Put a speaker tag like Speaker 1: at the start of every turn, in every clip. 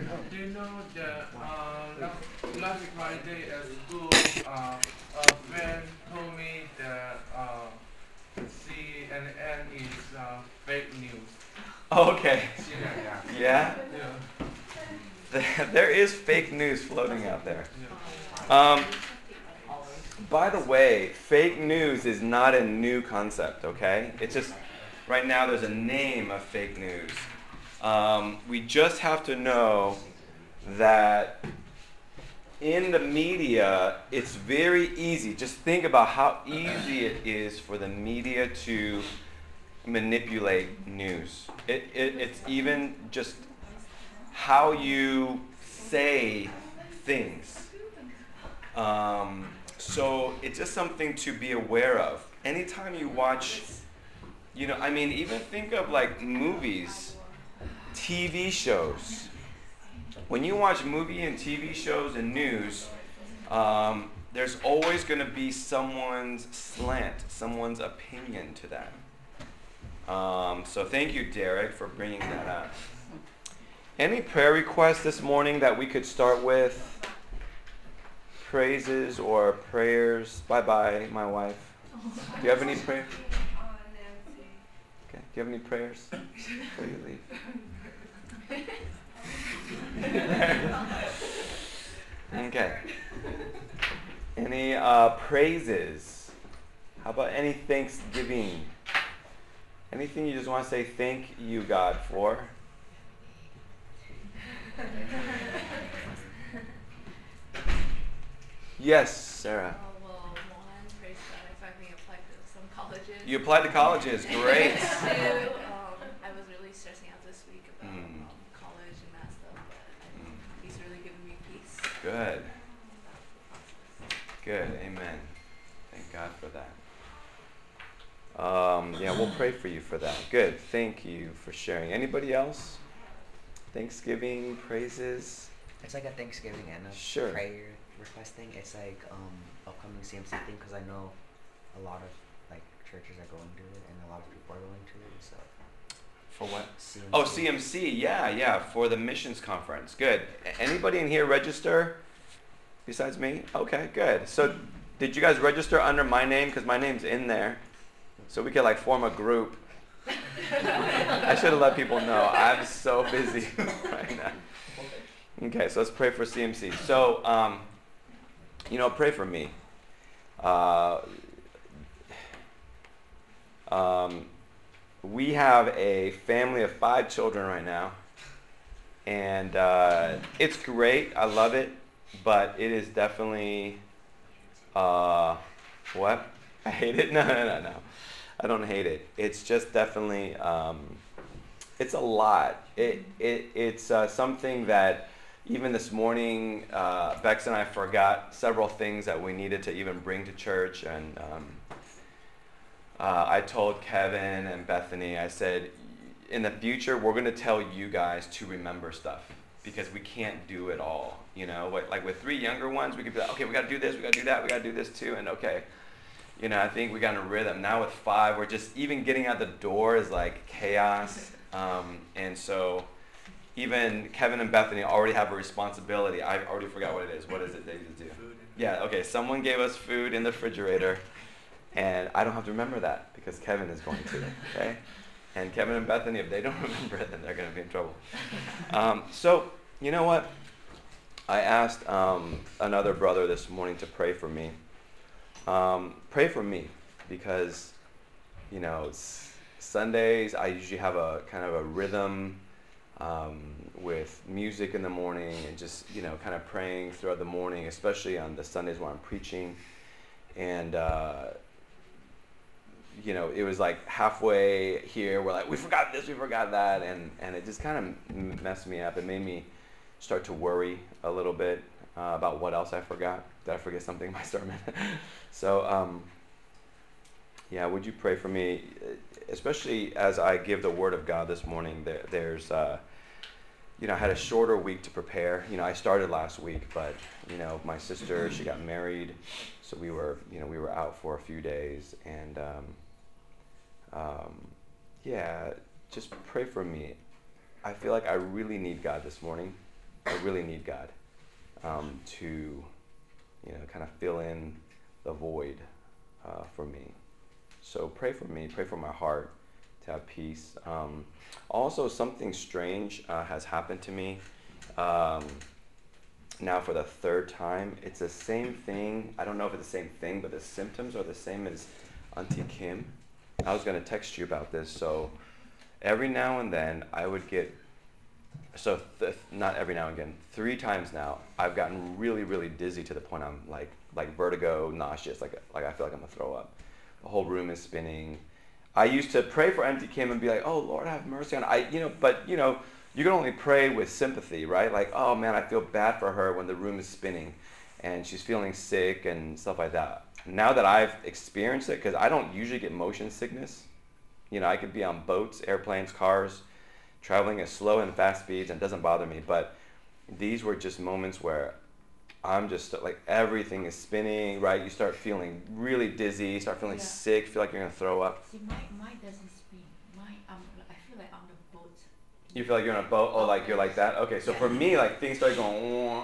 Speaker 1: Do you know that last Friday at school, a friend told me that CNN is fake news.
Speaker 2: Okay.
Speaker 1: CNN, yeah.
Speaker 2: Yeah?
Speaker 1: Yeah.
Speaker 2: There is fake news floating out there.
Speaker 1: Yeah.
Speaker 2: Um, by the way, fake news is not a new concept, okay? It's just, right now there's a name of fake news. We just have to know that in the media, it's very easy. Just think about how easy it is for the media to manipulate news. It's even just how you say things. So it's just something to be aware of. Anytime you watch, I mean, even think of like movies, TV shows. When you watch movie and TV shows and news, there's always going to be someone's slant, someone's opinion to that. So thank you, Derek, for bringing that up. Any prayer requests this morning that we could start with? Praises or prayers? Bye-bye, my wife. Do you have any prayers? Okay. Do you have any prayers before you leave? Okay. Any praises? How about any thanksgiving? Anything you just want to say thank you, God, for? Yes, Sarah.
Speaker 3: Well, one, praise God, I finally applied to some colleges.
Speaker 2: You applied to colleges. Great.
Speaker 3: Two, I was really stressing out this week about college and that stuff, but He's really given me peace.
Speaker 2: Good. Good. Amen. Thank God for that. Yeah, we'll pray for you for that. Good. Thank you for sharing. Anybody else? Thanksgiving, praises?
Speaker 4: It's like a Thanksgiving and a
Speaker 2: Sure.
Speaker 4: prayer request thing. It's like upcoming CMC thing because I know a lot of like churches are going to it and a lot of people are going to it. So
Speaker 2: For what?
Speaker 4: CMC.
Speaker 2: Oh, CMC. Yeah, for the missions conference. Good. Anybody in here register besides me? Okay, good. So did you guys register under my name? Because my name's in there. So we could like form a group. I should have let people know. I'm so busy right now. Okay, so let's pray for CMC. So, pray for me. We have a family of 5 children right now. And it's great. I love it. But it is definitely, what? I hate it? No. I don't hate it. It's just definitely, it's a lot. It's something that even this morning, Bex and I forgot several things that we needed to even bring to church. And I told Kevin and Bethany, I said, in the future, we're going to tell you guys to remember stuff because we can't do it all. Like with 3 younger ones, we could be like, okay, we got to do this, we got to do that, we got to do this too, and okay. I think we got in a rhythm. Now with 5, we're just, even getting out the door is like chaos. And so even Kevin and Bethany already have a responsibility. I already forgot what it is. What is it they do? Yeah, okay, someone gave us food in the refrigerator, and I don't have to remember that because Kevin is going to, okay? And Kevin and Bethany, if they don't remember it, then they're going to be in trouble. So, you know what? I asked another brother this morning to pray for me. Pray for me because, Sundays I usually have a kind of a rhythm with music in the morning and just, kind of praying throughout the morning, especially on the Sundays where I'm preaching. And, it was like halfway here, we're like, we forgot this, we forgot that. And it just kind of messed me up. It made me start to worry a little bit about what else I forgot. Did I forget something in my sermon? So, would you pray for me, especially as I give the Word of God this morning. There's, I had a shorter week to prepare. I started last week, but, my sister, she got married, so we were out for a few days. And, just pray for me. I feel like I really need God this morning. I really need God to, kind of fill in the void for me. So pray for me, pray for my heart to have peace. Also, something strange has happened to me now for the third time. It's the same thing. I don't know if it's the same thing, but the symptoms are the same as Auntie Kim. I was going to text you about this. So every now and then I would get, not every now and again, 3 times now, I've gotten really, really dizzy to the point I'm like vertigo, nauseous, like I feel like I'm going to throw up. The whole room is spinning. I used to pray for Auntie Kim and be like, oh, Lord, have mercy on her. But you can only pray with sympathy, right? Like, oh, man, I feel bad for her when the room is spinning and she's feeling sick and stuff like that. Now that I've experienced it, because I don't usually get motion sickness. I could be on boats, airplanes, cars, traveling at slow and fast speeds, and it doesn't bother me. But these were just moments where I'm just like everything is spinning, right? You start feeling really dizzy, you start feeling sick, feel like you're going to throw up.
Speaker 5: See, mine doesn't spin. I feel like on the boat.
Speaker 2: You feel like you're on a boat? Oh, like you're like that? Okay, so for me, like things started going,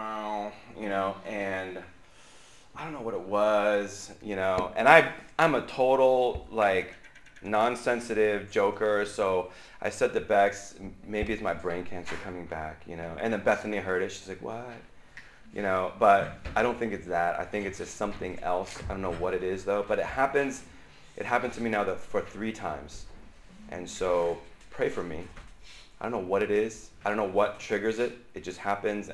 Speaker 2: and I don't know what it was, and I'm a total like non-sensitive joker, so I said to Bex, maybe it's my brain cancer coming back, and then Bethany heard it, she's like, what? But I don't think it's that. I think it's just something else. I don't know what it is though, but it happened to me now for 3 times. And so pray for me. I don't know what it is. I don't know what triggers it. It just happens,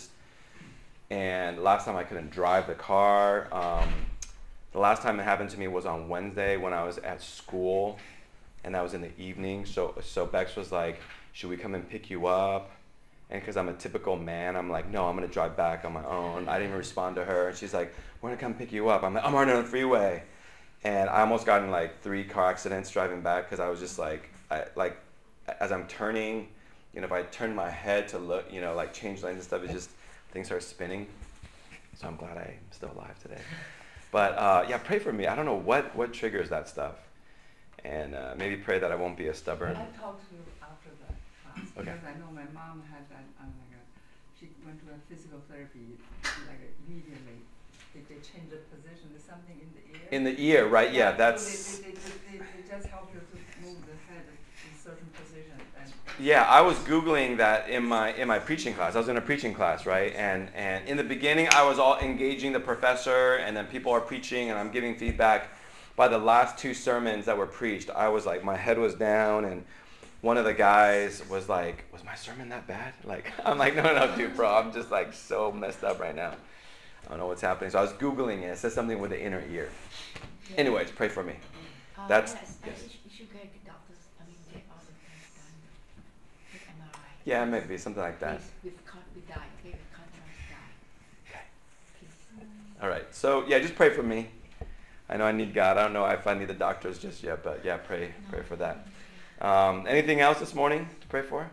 Speaker 2: and last time I couldn't drive the car. The last time it happened to me was on Wednesday when I was at school, and that was in the evening. So Bex was like, should we come and pick you up? And because I'm a typical man, I'm like, no, I'm going to drive back on my own. I didn't even respond to her. And she's like, we're going to come pick you up. I'm like, I'm already on the freeway. And I almost got in like 3 car accidents driving back because I was just like, as I'm turning, if I turn my head to look, like change lanes and stuff, it just, things start spinning. So I'm glad I'm still alive today. But pray for me. I don't know what triggers that stuff. And maybe pray that I won't be a stubborn.
Speaker 6: I talked to you after that class
Speaker 2: Okay.
Speaker 6: because I know my mom had that. She went to a physical therapy immediately. They changed the position. There's something in the ear.
Speaker 2: In the ear, right? Yeah, that's.
Speaker 6: So they just help you to move the head in certain position.
Speaker 2: Yeah, I was Googling that in my preaching class. I was in a preaching class, right? And in the beginning, I was all engaging the professor, and then people are preaching, and I'm giving feedback. By the last 2 sermons that were preached, I was like, my head was down, and one of the guys was like, was my sermon that bad? Like, I'm like, no, dude, bro, I'm just like so messed up right now. I don't know what's happening. So I was Googling it. It says something with the inner ear.
Speaker 5: Yeah.
Speaker 2: Anyways, pray for me. That's yes.
Speaker 5: You should get doctors. Get all the things done. Get MRI.
Speaker 2: Yeah, maybe something like that.
Speaker 5: With contrast dye.
Speaker 2: Okay.
Speaker 5: Please.
Speaker 2: All right. So yeah, just pray for me. I know I need God. I don't know if I need the doctors just yet, but yeah, pray for that. Anything else this morning to pray for?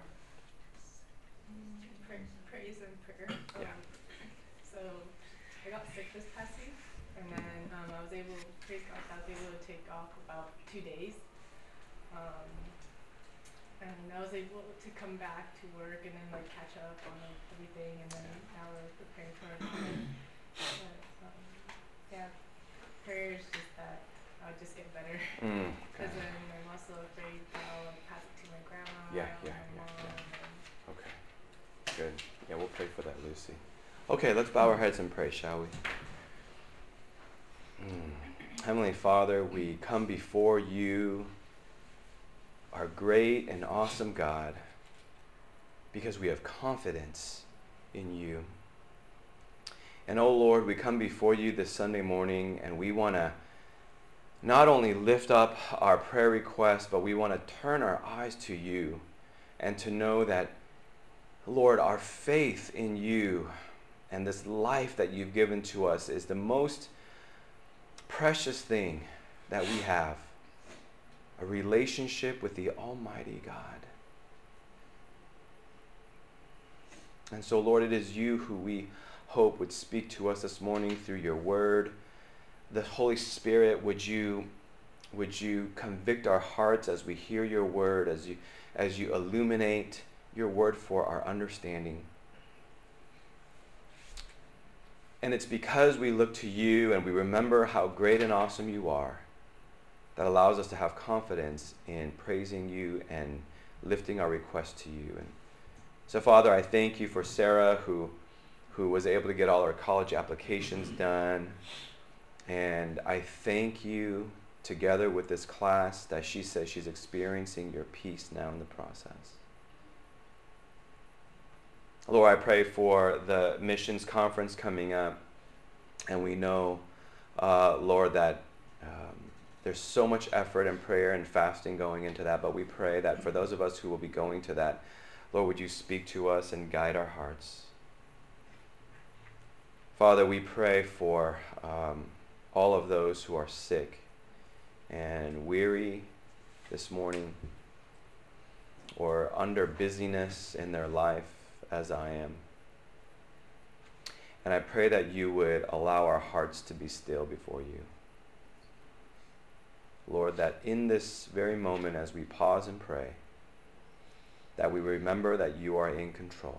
Speaker 7: Praise and prayer.
Speaker 2: Yeah.
Speaker 7: So I got sick this past week, and then I was able, praise God, I was able to take off about 2 days. And I was able to come back to work and then catch up on everything, and then now we're preparing for it. But prayer is just that I'll just get better. Because then I'm also afraid that I'll pass it to my grandma my mom.
Speaker 2: Okay. Good. Yeah, we'll pray for that, Lucy. Okay, let's bow our heads and pray, shall we? Heavenly Father, we come before you, our great and awesome God, because we have confidence in you. And oh Lord, we come before you this Sunday morning, and we want to not only lift up our prayer requests, but we want to turn our eyes to you and to know that, Lord, our faith in you and this life that you've given to us is the most precious thing that we have, a relationship with the Almighty God. And so, Lord, it is you who we hope would speak to us this morning through your word. The Holy Spirit, would you convict our hearts as we hear your word, as you illuminate your word for our understanding. And it's because we look to you and we remember how great and awesome you are that allows us to have confidence in praising you and lifting our requests to you. And so, Father, I thank you for Sarah, who was able to get all her college applications done. And I thank you, together with this class, that she says she's experiencing your peace now in the process. Lord, I pray for the missions conference coming up. And we know, Lord, that there's so much effort and prayer and fasting going into that. But we pray that for those of us who will be going to that, Lord, would you speak to us and guide our hearts. Father, we pray for all of those who are sick and weary this morning or under busyness in their life as I am. And I pray that you would allow our hearts to be still before you. Lord, that in this very moment as we pause and pray, that we remember that you are in control.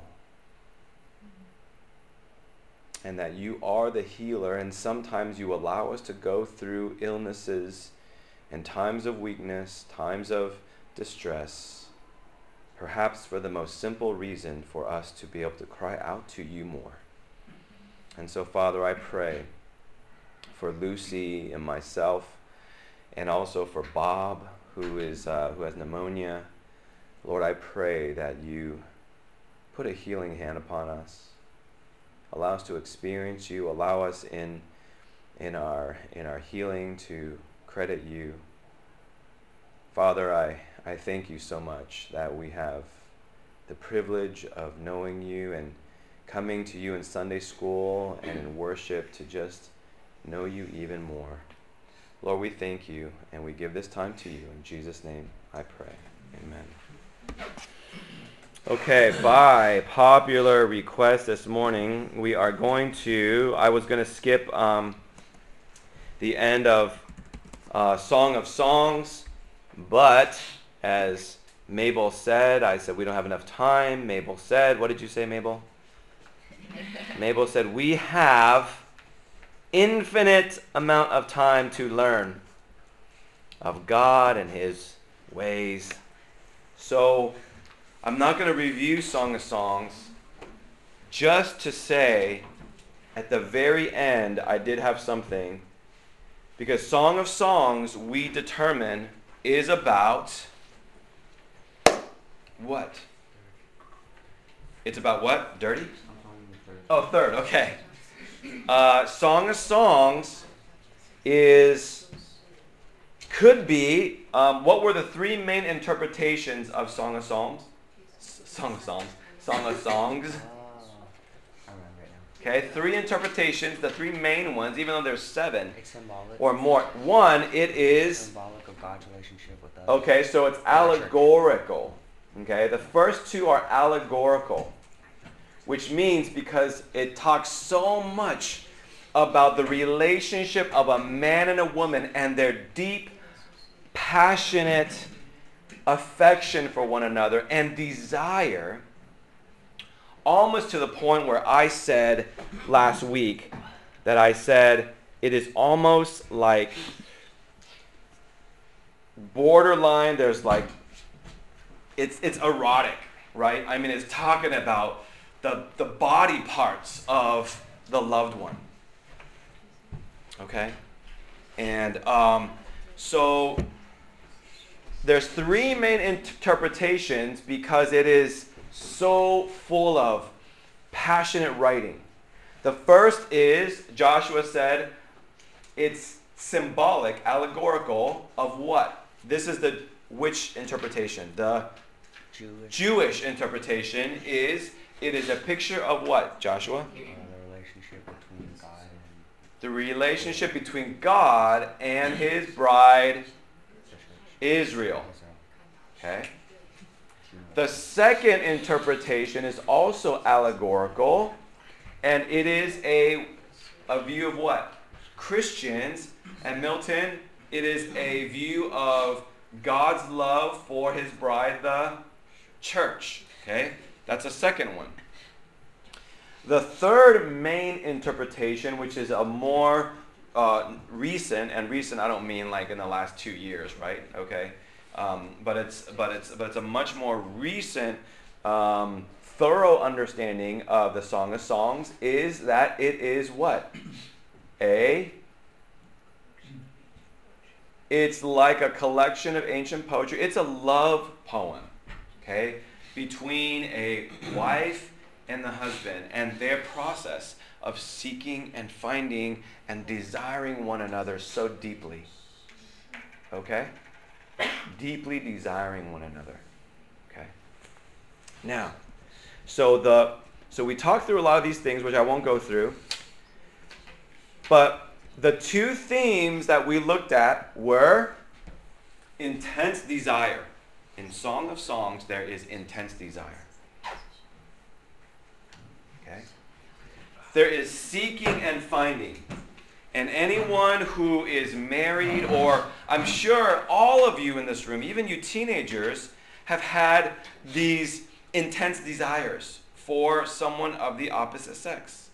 Speaker 2: And that you are the healer, and sometimes you allow us to go through illnesses and times of weakness, times of distress, perhaps for the most simple reason for us to be able to cry out to you more. And so, Father, I pray for Lucy and myself, and also for Bob, who has pneumonia. Lord, I pray that you put a healing hand upon us. Allow us to experience you. Allow us in our healing to credit you. Father, I thank you so much that we have the privilege of knowing you and coming to you in Sunday school and in worship to just know you even more. Lord, we thank you and we give this time to you. In Jesus' name I pray. Amen. Okay, by popular request this morning, we are going to, I was going to skip the end of Song of Songs, but as Mabel said, I said we don't have enough time. Mabel said, what did you say, Mabel? Mabel said, we have infinite amount of time to learn of God and his ways. So I'm not going to review Song of Songs, just to say at the very end I did have something, because Song of Songs, we determine, is about what? It's about what? Dirty? Oh, third, okay. Song of Songs could be, what were the three main interpretations of Song of Songs? Song of Songs. Song of Songs. Okay, three interpretations, the three main ones, even though there's seven or more. One, it is
Speaker 4: symbolic of God's relationship with us.
Speaker 2: Okay, so it's allegorical. Okay, the first two are allegorical, which means because it talks so much about the relationship of a man and a woman and their deep, passionate affection for one another and desire, almost to the point where I said last week that I said it is almost like borderline, there's like, it's erotic, right? I mean, it's talking about the body parts of the loved one. Okay? And so there's three main interpretations because it is so full of passionate writing. The first is, Joshua said, it's symbolic, allegorical of what? This is which interpretation? The Jewish interpretation is, it is a picture of what, Joshua? The relationship between God and his bride, Israel. Okay? The second interpretation is also allegorical, and it is a view of what? Christians. And Milton, it is a view of God's love for his bride, the church. Okay? That's a second one. The third main interpretation, which is a more recent, and recent I don't mean like in the last 2 years, right? Okay, but it's a much more recent, thorough understanding of the Song of Songs is that it is what? It's like a collection of ancient poetry. It's a love poem, okay, between a wife and the husband and their process of seeking and finding and desiring one another so deeply. Okay? Deeply desiring one another. Okay? Now, so we talked through a lot of these things, which I won't go through. But the two themes that we looked at were intense desire. In Song of Songs, there is intense desire. Okay? There is seeking and finding. And anyone who is married, or I'm sure all of you in this room, even you teenagers, have had these intense desires for someone of the opposite sex.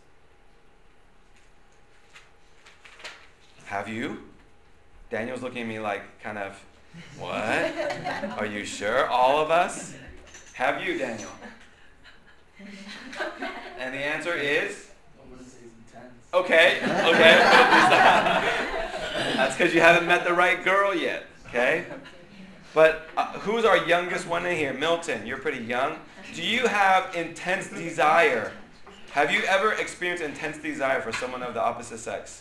Speaker 2: Have you? Daniel's looking at me like kind of, what? Are you sure? All of us? Have you, Daniel? And the answer is?
Speaker 1: I wouldn't say it's intense.
Speaker 2: Okay. That's because you haven't met the right girl yet, okay? But who's our youngest one in here? Milton, you're pretty young. Do you have intense desire? Have you ever experienced intense desire for someone of the opposite sex?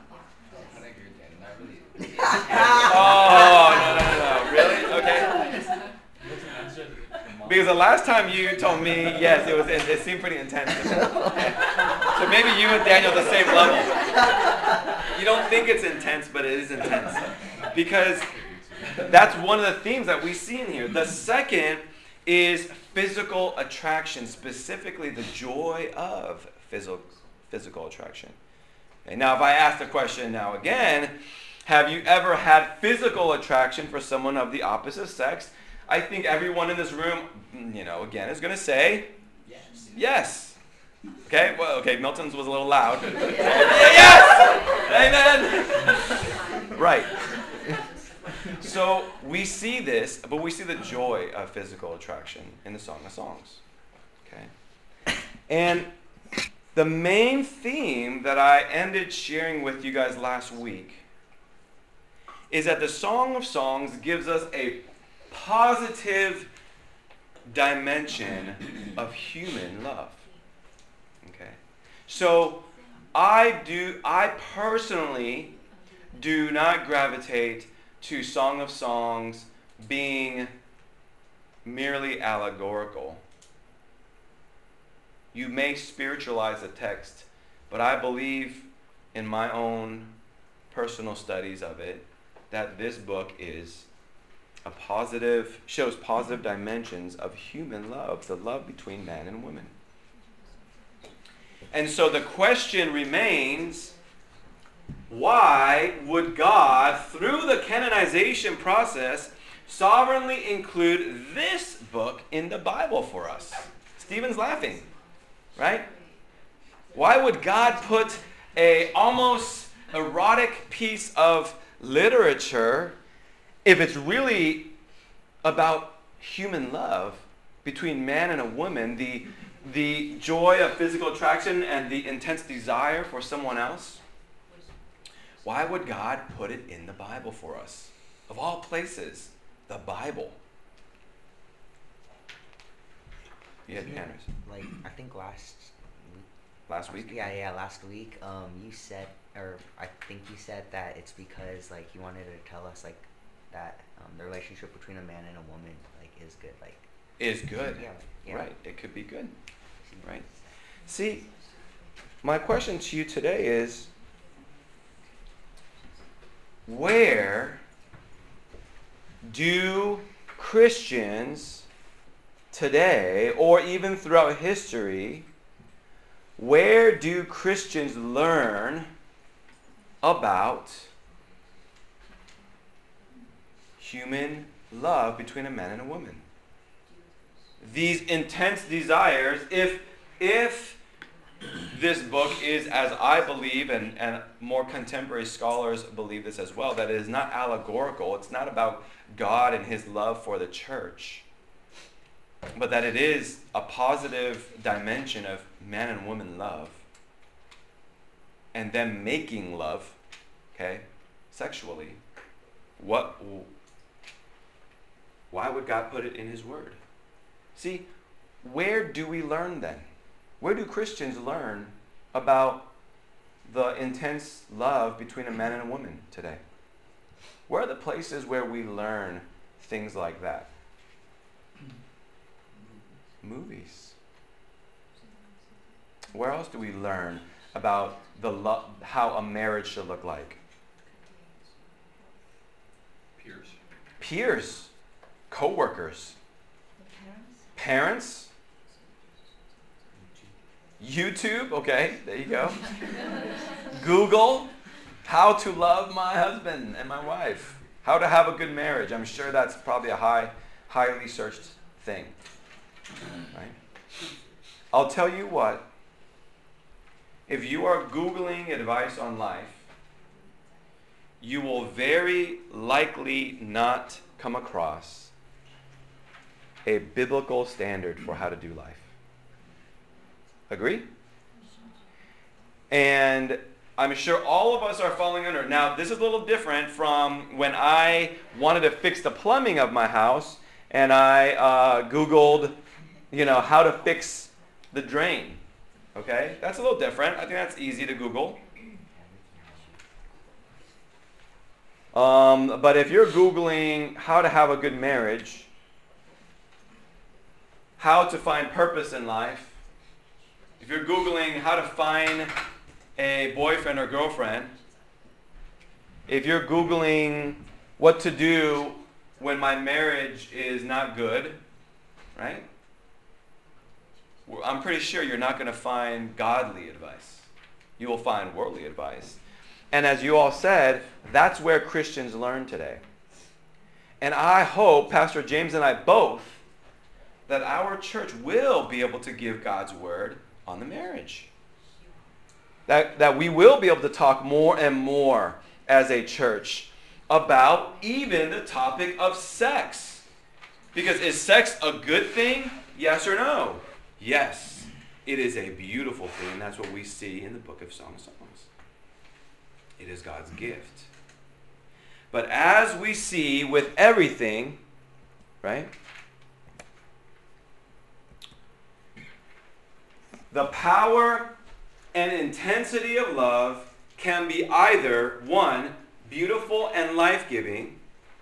Speaker 2: Oh, no. Really? Okay. Because the last time you told me, yes, it seemed pretty intense. So maybe you and Daniel are the same level. You don't think it's intense, but it is intense. Because that's one of the themes that we see in here. The second is physical attraction, specifically the joy of physical attraction. Okay, now, if I ask the question now again, have you ever had physical attraction for someone of the opposite sex? I think everyone in this room, again, is going to say yes. Okay, well, okay, Milton's was a little loud. Yes! Amen! Right. So we see this, but we see the joy of physical attraction in the Song of Songs. Okay? And the main theme that I ended sharing with you guys last week is that the Song of Songs gives us a positive dimension of human love. Okay? So I personally do not gravitate to Song of Songs being merely allegorical. You may spiritualize the text, but I believe in my own personal studies of it that this book is shows positive dimensions of human love, the love between man and woman. And so the question remains, why would God, through the canonization process, sovereignly include this book in the Bible for us? Stephen's laughing, right? Why would God put a almost erotic piece of literature, if it's really about human love between man and a woman, the joy of physical attraction and the intense desire for someone else? Why would God put it in the Bible for us? Of all places, the Bible. You had your hand raised.
Speaker 4: Like, I think last week? Yeah, last week, you said, or I think you said that it's because, like, you wanted to tell us, like, that the relationship between a man and a woman, like, is good, like.
Speaker 2: Is good.
Speaker 4: Yeah.
Speaker 2: Right, it could be good. Right. See, my question to you today is, where do Christians today, or even throughout history, where do Christians learn about human love between a man and a woman? These intense desires, if this book is, as I believe, and more contemporary scholars believe this as well, that it is not allegorical. It's not about God and his love for the church, but that it is a positive dimension of man and woman love, and them making love, okay, sexually. Why would God put it in his word? See, where do we learn then? Where do Christians learn about the intense love between a man and a woman today? Where are the places where we learn things like that? Movies. Where else do we learn about how a marriage should look like? Peers. Co-workers. Parents. YouTube, okay, there you go. Google, how to love my husband and my wife. How to have a good marriage. I'm sure that's probably a highly searched thing. Right? I'll tell you what, if you are Googling advice on life, you will very likely not come across a biblical standard for how to do life. Agree? And I'm sure all of us are falling under. Now, this is a little different from when I wanted to fix the plumbing of my house and I Googled, how to fix the drain. Okay? That's a little different. I think that's easy to Google. But if you're Googling how to have a good marriage, how to find purpose in life, if you're Googling how to find a boyfriend or girlfriend, if you're Googling what to do when my marriage is not good, right? I'm pretty sure you're not going to find godly advice. You will find worldly advice. And as you all said, that's where Christians learn today. And I hope, Pastor James and I both, that our church will be able to give God's word on the marriage. That we will be able to talk more and more as a church about even the topic of sex. Because is sex a good thing? Yes or no? Yes. It is a beautiful thing, and that's what we see in the book of Song of Songs. It is God's gift. But as we see with everything, right? The power and intensity of love can be either, one, beautiful and life-giving,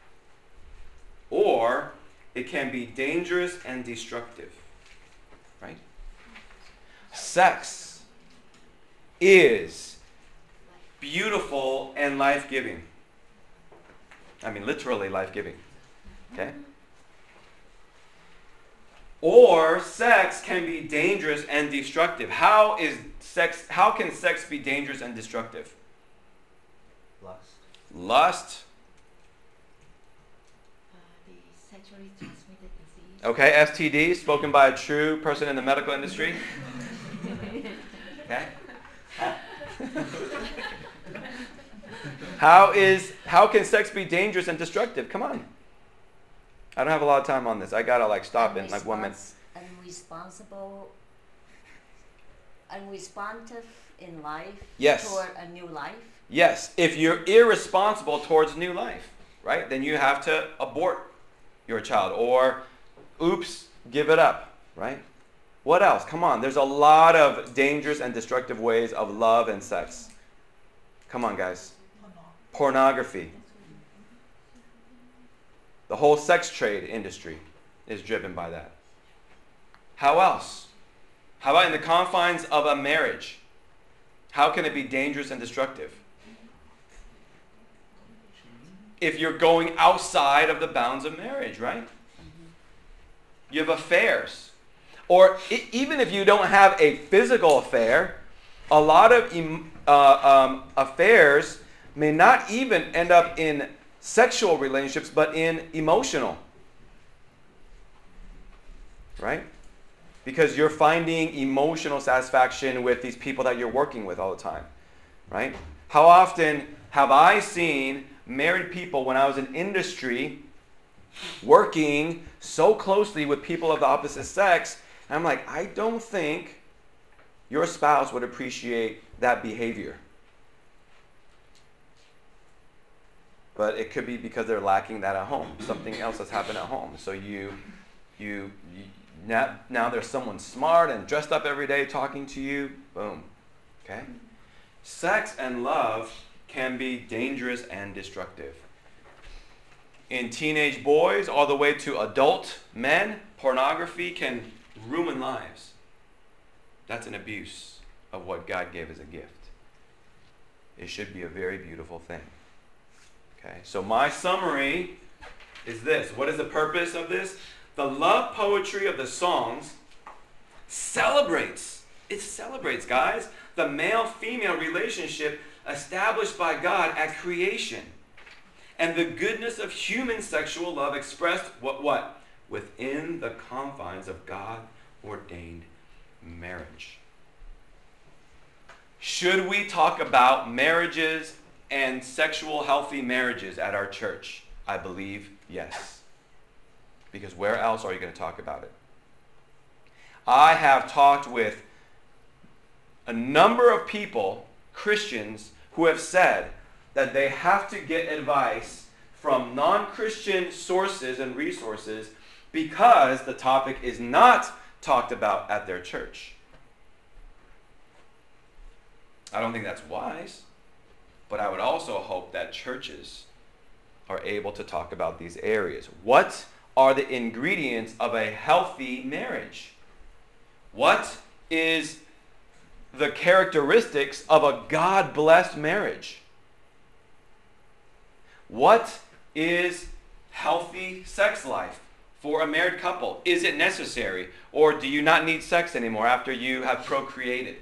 Speaker 2: or it can be dangerous and destructive. Right? Sex is beautiful and life-giving. I mean, literally life-giving. Okay? Or sex can be dangerous and destructive. How can sex be dangerous and destructive? Lust.
Speaker 5: The sexually transmitted disease.
Speaker 2: Okay, STD, spoken by a true person in the medical industry. Okay? How can sex be dangerous and destructive? Come on. I don't have a lot of time on this. I gotta stop in 1 minute.
Speaker 8: Unresponsive in life.
Speaker 2: Yes.
Speaker 8: Toward a new life.
Speaker 2: Yes. If you're irresponsible towards new life, right, then you have to abort your child or, oops, give it up, right? What else? Come on. There's a lot of dangerous and destructive ways of love and sex. Come on, guys. Pornography. The whole sex trade industry is driven by that. How else? How about in the confines of a marriage? How can it be dangerous and destructive? If you're going outside of the bounds of marriage, right? You have affairs. Or even if you don't have a physical affair, a lot of affairs may not even end up in sexual relationships, but in emotional. Right? because you're finding emotional satisfaction with these people that you're working with all the time, right? How often have I seen married people when I was in industry working so closely with people of the opposite sex, and I'm like, I don't think your spouse would appreciate that behavior. But it could be because they're lacking that at home. Something else has happened at home. So now there's someone smart and dressed up every day talking to you. Boom. Okay? Sex and love can be dangerous and destructive. In teenage boys all the way to adult men, pornography can ruin lives. That's an abuse of what God gave as a gift. It should be a very beautiful thing. Okay, so my summary is this. What is the purpose of this? The love poetry of the songs celebrates. It celebrates, guys, the male-female relationship established by God at creation. And the goodness of human sexual love expressed what? Within the confines of God-ordained marriage. Should we talk about marriages and sexual healthy marriages at our church? I believe yes. Because where else are you going to talk about it? I have talked with a number of people, Christians, who have said that they have to get advice from non-Christian sources and resources because the topic is not talked about at their church. I don't think that's wise, but I would also hope that churches are able to talk about these areas. What are the ingredients of a healthy marriage? What is the characteristics of a God-blessed marriage? What is healthy sex life for a married couple? Is it necessary, or do you not need sex anymore after you have procreated?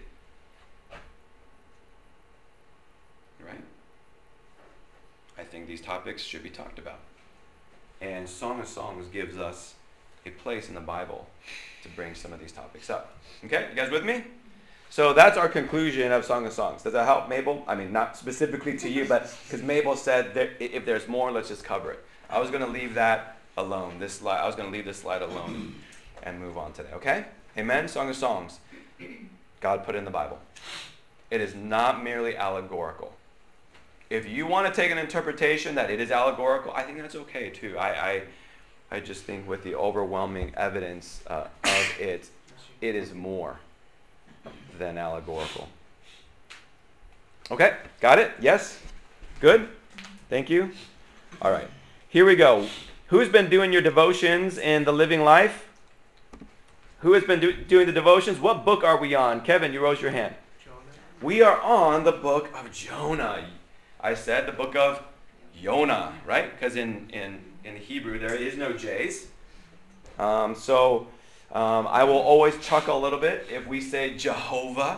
Speaker 2: Right? I think these topics should be talked about. And Song of Songs gives us a place in the Bible to bring some of these topics up. Okay, you guys with me? So that's our conclusion of Song of Songs. Does that help, Mabel? I mean, not specifically to you, but because Mabel said that if there's more, let's just cover it. I was going to leave that alone. This slide, I was going to leave this slide alone and move on today. Okay? Amen? Song of Songs. God put it in the Bible. It is not merely allegorical. If you want to take an interpretation that it is allegorical, I think that's okay too. I just think with the overwhelming evidence of it, it is more than allegorical. Okay, got it? Yes? Good? Thank you. All right, here we go. Who's been doing your devotions in the Living Life? Who has been doing the devotions? What book are we on? Kevin, you raised your hand.
Speaker 1: Jonah.
Speaker 2: We are on the book of Jonah. I said the book of Yonah, right? Because in Hebrew there is no J's. I will always chuckle a little bit if we say Jehovah,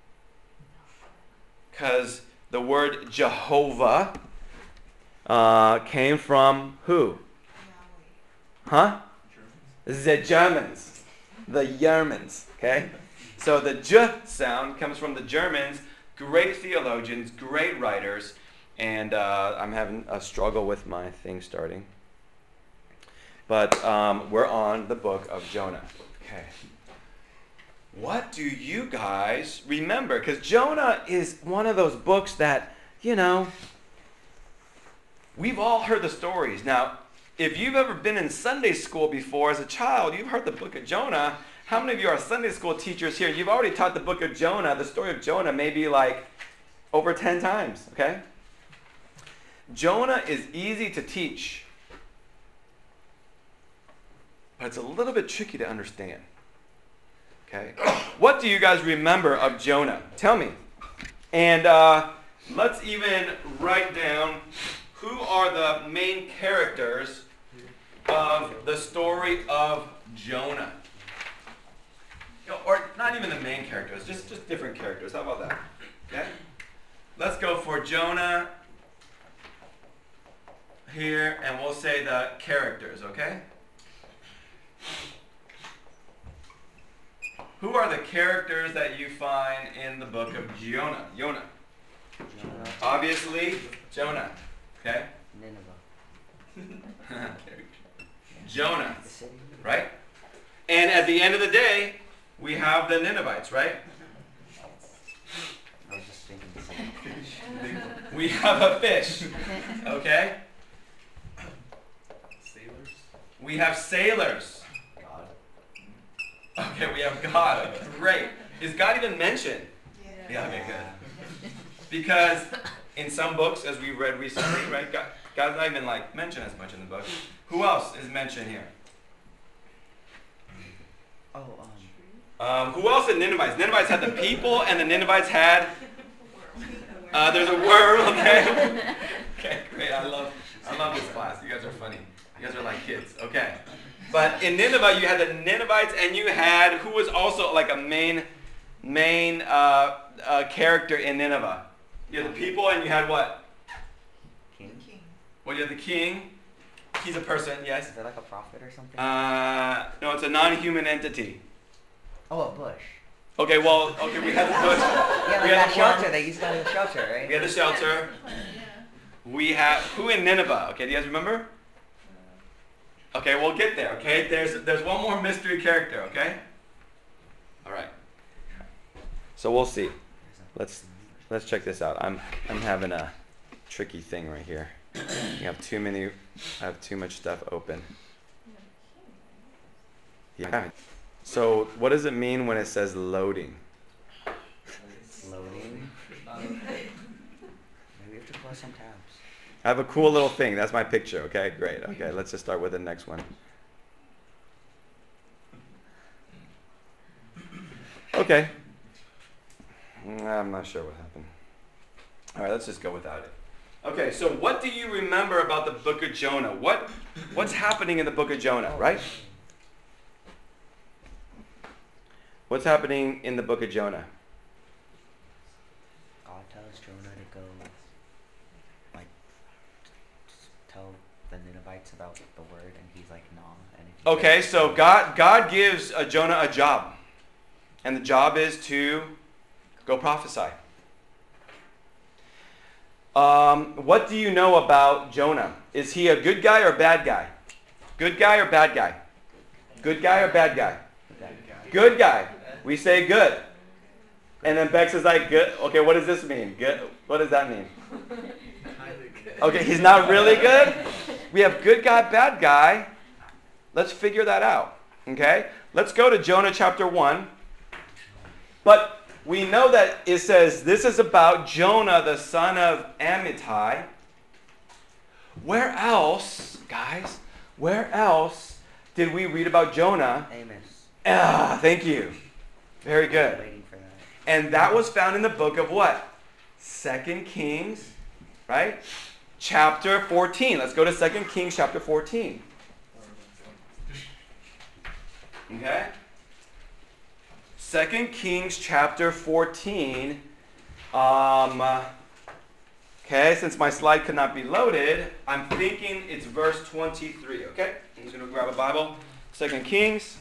Speaker 2: because the word Jehovah came from who? Huh? The Germans. The Germans, okay? So the J sound comes from the Germans, great theologians, great writers, and I'm having a struggle with my thing starting. But we're on the book of Jonah. Okay. What do you guys remember? Because Jonah is one of those books that, we've all heard the stories. Now, if you've ever been in Sunday school before as a child, you've heard the book of Jonah. How many of you are Sunday school teachers here? You've already taught the book of Jonah, the story of Jonah, maybe like over 10 times, okay? Jonah is easy to teach, but it's a little bit tricky to understand. Okay? What do you guys remember of Jonah? Tell me. And let's even write down who are the main characters of the story of Jonah. Or not even the main characters, just different characters. How about that? Okay? Let's go for Jonah here, and we'll say the characters, okay? Who are the characters that you find in the book of Jonah? Jonah. Obviously, Jonah. Okay?
Speaker 4: Nineveh.
Speaker 2: Jonah.
Speaker 4: The city.
Speaker 2: Right? And at the end of the day, we have the Ninevites, right?
Speaker 4: I was just thinking the same.
Speaker 2: We have a fish. Okay?
Speaker 1: Sailors.
Speaker 2: We have sailors.
Speaker 1: God.
Speaker 2: Okay, we have God. Great. Is God even mentioned? Yeah, okay, good. Because in some books, as we read recently, right, God's not even like mentioned as much in the book. Who else is mentioned here? Who else in Ninevites? Ninevites had the people, and the Ninevites had. There's a worm. Okay. Okay, great. I love this class. You guys are funny. You guys are like kids. Okay. But in Nineveh, you had the Ninevites, and you had who was also like a main character in Nineveh. You had the people, and you had what?
Speaker 4: King.
Speaker 2: Well, you had the king. He's a person, yes.
Speaker 4: Is that like a prophet or something?
Speaker 2: No, it's a non-human entity.
Speaker 4: Oh, a bush.
Speaker 2: Okay, we had the bush.
Speaker 4: Yeah,
Speaker 2: We
Speaker 4: like
Speaker 2: had
Speaker 4: that
Speaker 2: the
Speaker 4: shelter.
Speaker 2: worm.
Speaker 4: They used that as a shelter, right?
Speaker 2: We had the shelter. We have who in Nineveh? Okay, do you guys remember? Okay, we'll get there. Okay, there's one more mystery character. Okay. All right. So we'll see. Let's check this out. I'm having a tricky thing right here. I have too much stuff open. Yeah. So what does it mean when it says loading?
Speaker 4: Loading. Maybe we have to close some tabs.
Speaker 2: I have a cool little thing. That's my picture. Okay, great. Okay, let's just start with the next one. Okay. I'm not sure what happened. All right, let's just go without it. Okay, so what do you remember about the book of Jonah? What's happening in the book of Jonah, right? What's happening in the book of Jonah?
Speaker 4: God tells Jonah to go, like, tell the Ninevites about the word, and he's like, nah. And if you
Speaker 2: Okay, so God gives Jonah a job, and the job is to go prophesy. What do you know about Jonah? Is he a good guy or bad guy? Good guy or bad guy? Good guy or bad guy? Good guy. We say good. And then Bex is like, good. Okay, what does this mean? Good. What does that mean? Okay, he's not really good? We have good guy, bad guy. Let's figure that out. Okay? Let's go to Jonah chapter 1. But we know that it says this is about Jonah, the son of Amittai. Where else, guys, where else did we read about Jonah?
Speaker 4: Amos.
Speaker 2: Thank you. Very good.
Speaker 4: Waiting for that.
Speaker 2: And that was found in the book of what? 2 Kings, right? Chapter 14. Let's go to 2 Kings chapter 14. Okay? 2 Kings chapter 14. Okay, since my slide could not be loaded, I'm thinking it's verse 23. Okay? I'm just going to grab a Bible. 2 Kings.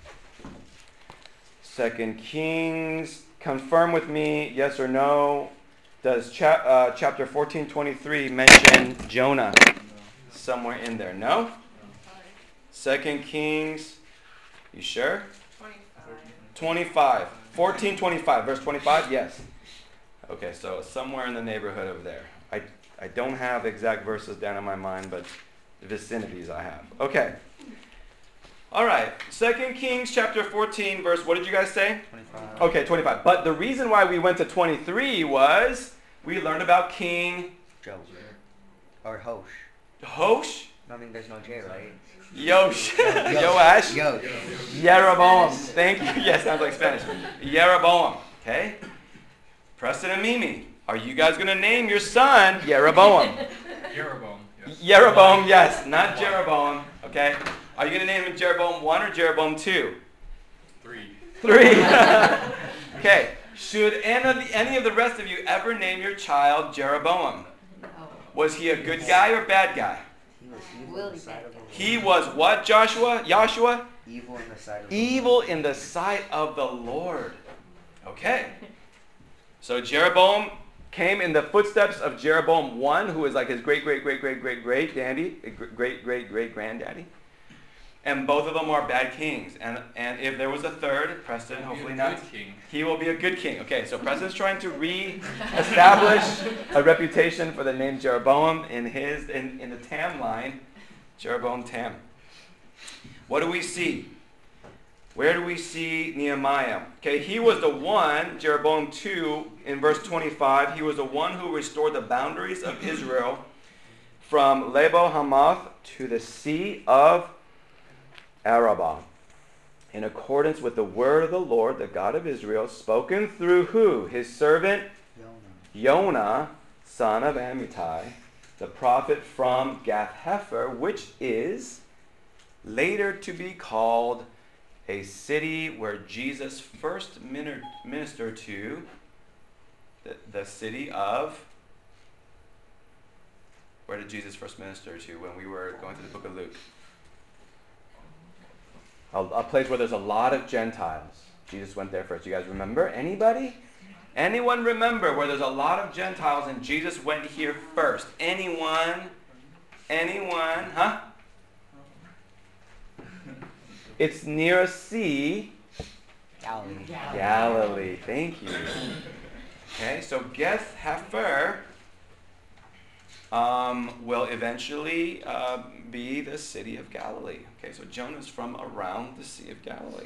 Speaker 2: 2 Kings. Confirm with me, yes or no. Does chapter 14:23 mention Jonah somewhere in there? No? 2 Kings. You sure? 25. 14:25. Verse 25? Yes. Okay, so somewhere in the neighborhood of there. I don't have exact verses down in my mind, but vicinities I have. Okay. All right. 2 Kings chapter 14, verse, what did you guys say?
Speaker 4: 25.
Speaker 2: Okay, 25. But the reason why we went to 23 was we learned about King
Speaker 4: Joe. Or Hosh.
Speaker 2: Hosh?
Speaker 4: I mean, there's no J, right?
Speaker 2: Yosh. Yoash.
Speaker 4: Yo.
Speaker 2: Jeroboam. Thank you. Yes, sounds like Spanish. Jeroboam. Okay? Preston and Mimi, are you guys going to name your son Jeroboam?
Speaker 1: Jeroboam. Yes.
Speaker 2: Jeroboam, yes. Not Jeroboam. Okay? Are you going to name him Jeroboam 1 or Jeroboam 2?
Speaker 1: 3.
Speaker 2: 3. Okay. Should any of the rest of you ever name your child Jeroboam? Was he a good guy or bad guy?
Speaker 8: Really bad guy.
Speaker 2: He was what, Joshua? Joshua?
Speaker 4: Evil in the sight of the
Speaker 2: Evil
Speaker 4: Lord.
Speaker 2: in the sight of the Lord. Okay. So Jeroboam came in the footsteps of Jeroboam 1, who is like his great-great-great-great-great-great-great-great-granddaddy. And both of them are bad kings. And if there was a third, Preston, hopefully not, he will be a good king. Okay, so Preston's trying to re-establish a reputation for the name Jeroboam in the Tam line. Jeroboam Tam. What do we see? Where do we see Nehemiah? Okay, he was the one, Jeroboam 2, in verse 25, he was the one who restored the boundaries of Israel from Lebo Hamath to the Sea of Arabah, in accordance with the word of the Lord, the God of Israel, spoken through who? His servant Jonah, son of Amittai, the prophet from Gath-Hepher, which is later to be called a city where Jesus first ministered to, the city of, where did Jesus first minister to when we were going through the book of Luke? A place where there's a lot of Gentiles. Jesus went there first. You guys remember? Anybody? Anyone remember where there's a lot of Gentiles and Jesus went here first? Anyone? Anyone? Huh? It's near a sea.
Speaker 4: Galilee.
Speaker 2: Galilee. Thank you. Okay, so Gath-Hepher will eventually be the city of Galilee. Okay, so Jonah's from around the Sea of Galilee.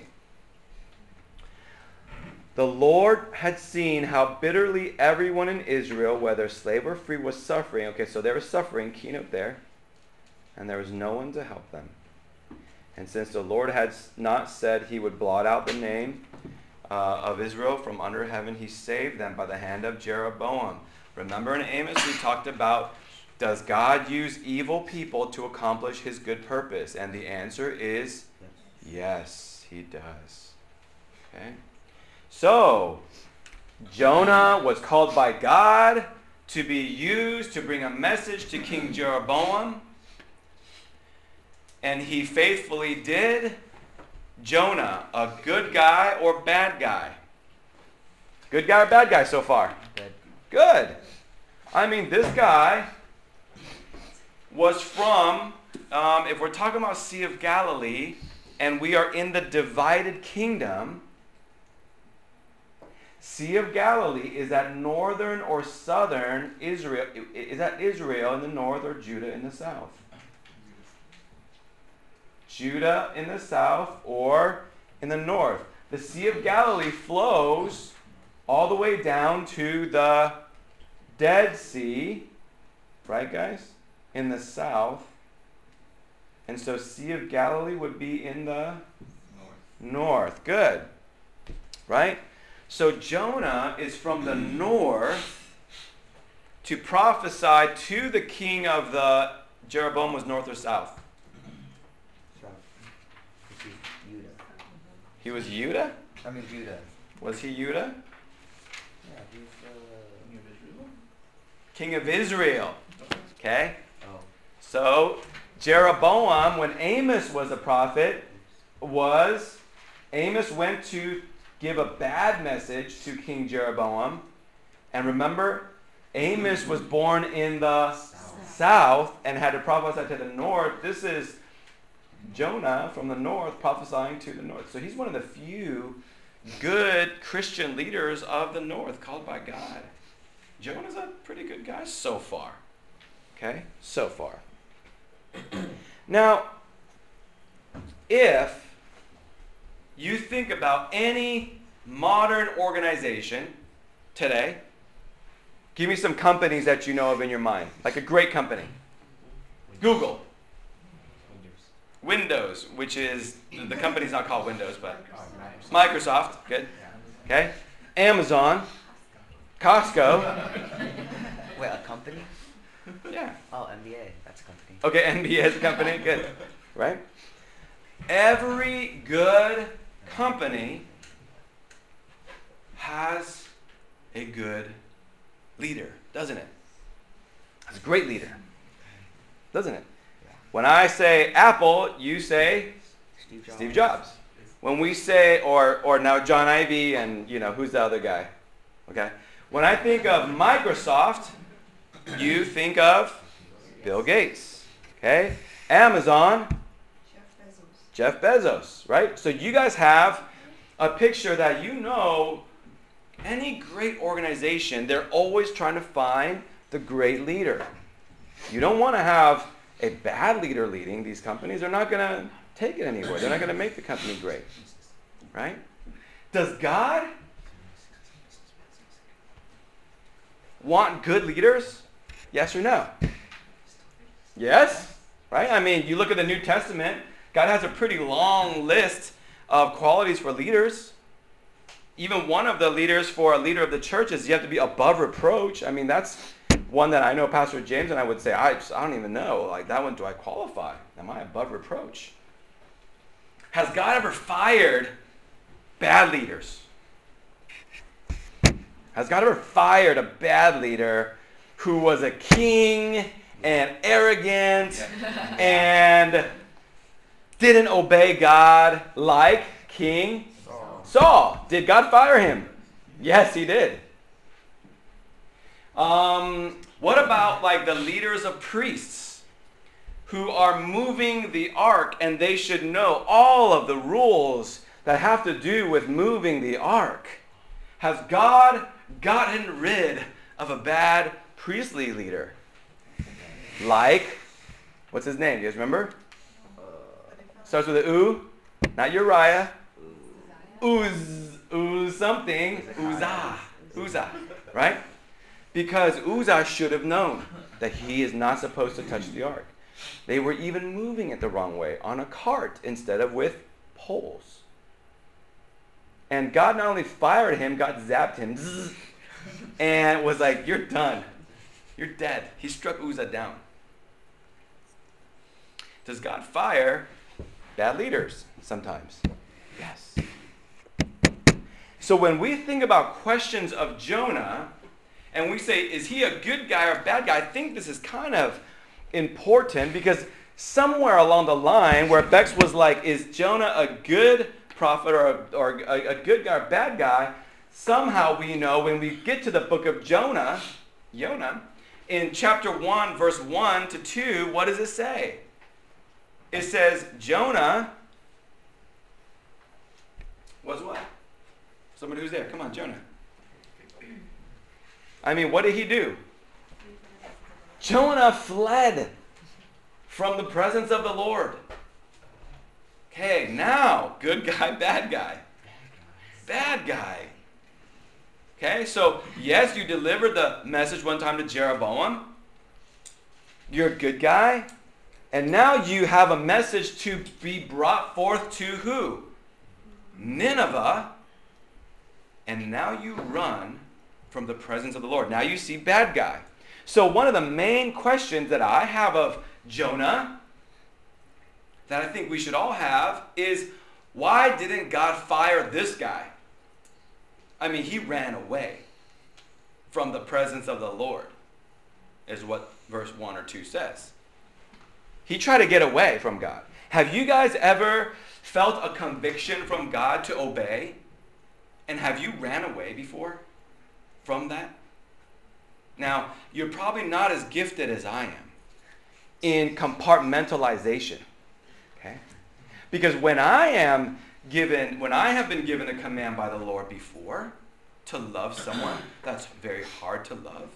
Speaker 2: The Lord had seen how bitterly everyone in Israel, whether slave or free, was suffering. Okay, so they were suffering, keynote there, and there was no one to help them. And since the Lord had not said he would blot out the name of Israel from under heaven, he saved them by the hand of Jeroboam. Remember in Amos we talked about, does God use evil people to accomplish his good purpose? And the answer is yes, he does. Okay? So, Jonah was called by God to be used to bring a message to King Jeroboam. And he faithfully did. Jonah, a good guy or bad guy? Good guy or bad guy so far?
Speaker 4: Good.
Speaker 2: Good. I mean, this guy was from, if we're talking about Sea of Galilee, and we are in the divided kingdom, Sea of Galilee, is that northern or southern Israel? Is that Israel in the north or Judah in the south? Judah in the south or in the north. The Sea of Galilee flows all the way down to the Dead Sea, right guys? In the south. And so Sea of Galilee would be in the north. Good. Right? So Jonah is from the north to prophesy to the king of the Jeroboam. Was north or south? He was Judah?
Speaker 4: I mean Judah.
Speaker 2: Was he Judah?
Speaker 4: Yeah, he's
Speaker 2: King of Israel. Okay?
Speaker 4: Oh.
Speaker 2: So, Jeroboam, when Amos was a prophet, Amos went to give a bad message to King Jeroboam. And remember, Amos was born in the south and had to prophesy to the north. This is Jonah from the north prophesying to the north. So he's one of the few good Christian leaders of the north called by God. Jonah's a pretty good guy so far. Okay? So far. Now, if you think about any modern organization today, give me some companies that you know of in your mind. Like a great company. Google. Windows, which is, the company's not called Windows, but Microsoft, good. Okay. Amazon, Costco.
Speaker 4: Wait, a company?
Speaker 2: Yeah.
Speaker 4: Oh, NBA, that's a company.
Speaker 2: Okay, NBA is a company, good. Right? Every good company has a good leader, doesn't it? It's a great leader, doesn't it? When I say Apple, you say Steve Jobs. When we say, or now John Ivey and, who's the other guy? Okay? When I think of Microsoft, you think of Bill Gates. Okay? Amazon, Jeff Bezos, right? So you guys have a picture that any great organization, they're always trying to find the great leader. You don't want to have a bad leader leading these companies. They're not going to take it anywhere. They're not going to make the company great, right? Does God want good leaders? Yes or no? Yes, right? I mean, you look at the New Testament, God has a pretty long list of qualities for leaders. Even one of the leaders for a leader of the church is you have to be above reproach. I mean, that's one that I know Pastor James and I would say, I don't even know. Like, that one, do I qualify? Am I above reproach? Has God ever fired bad leaders? Has God ever fired a bad leader who was a king and arrogant and didn't obey God like King Saul? Did God fire him? Yes, he did. What about like the leaders of priests who are moving the ark and they should know all of the rules that have to do with moving the ark? Has God gotten rid of a bad priestly leader? Like, what's his name? Do you guys remember? Starts with an U, not Uriah. Uzzah, right? Because Uzzah should have known that he is not supposed to touch the ark. They were even moving it the wrong way, on a cart instead of with poles. And God not only fired him, God zapped him and was like, you're done. You're dead. He struck Uzzah down. Does God fire bad leaders sometimes? Yes. So when we think about questions of Jonah, and we say, is he a good guy or a bad guy? I think this is kind of important because somewhere along the line where Bex was like, is Jonah a good prophet or a good guy or a bad guy? Somehow we know when we get to the book of Jonah, in chapter 1, verse 1 to 2, what does it say? It says, Jonah was what? Somebody who's there. Come on, Jonah. I mean, what did he do? Jonah fled from the presence of the Lord. Okay, now, good guy, bad guy. Bad guy. Okay, so yes, you delivered the message one time to Jeroboam. You're a good guy. And now you have a message to be brought forth to who? Nineveh. And now you run from the presence of the Lord. Now you see bad guy. So one of the main questions that I have of Jonah, that I think we should all have, is why didn't God fire this guy? I mean, he ran away from the presence of the Lord, is what verse 1 or 2 says. He tried to get away from God. Have you guys ever felt a conviction from God to obey? And have you ran away before from that? Now, you're probably not as gifted as I am in compartmentalization. Okay? Because when I have been given a command by the Lord before to love someone that's very hard to love,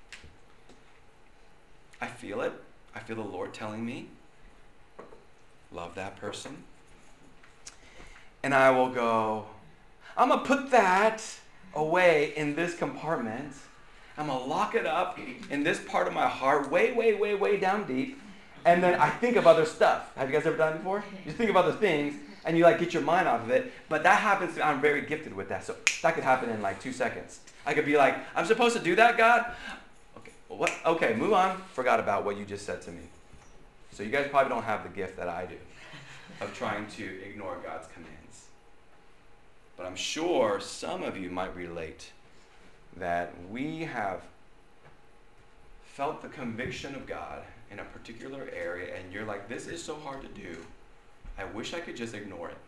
Speaker 2: I feel it. I feel the Lord telling me, love that person. And I will go, I'm going to put that away in this compartment. I'm going to lock it up in this part of my heart, way, way, way, way down deep. And then I think of other stuff. Have you guys ever done it before? You think of other things, and you get your mind off of it. But that happens, I'm very gifted with that. So that could happen in 2 seconds. I could be like, I'm supposed to do that, God? Okay, what? Okay, move on. Forgot about what you just said to me. So you guys probably don't have the gift that I do of trying to ignore God's commands. But I'm sure some of you might relate that we have felt the conviction of God in a particular area, and you're like, this is so hard to do. I wish I could just ignore it.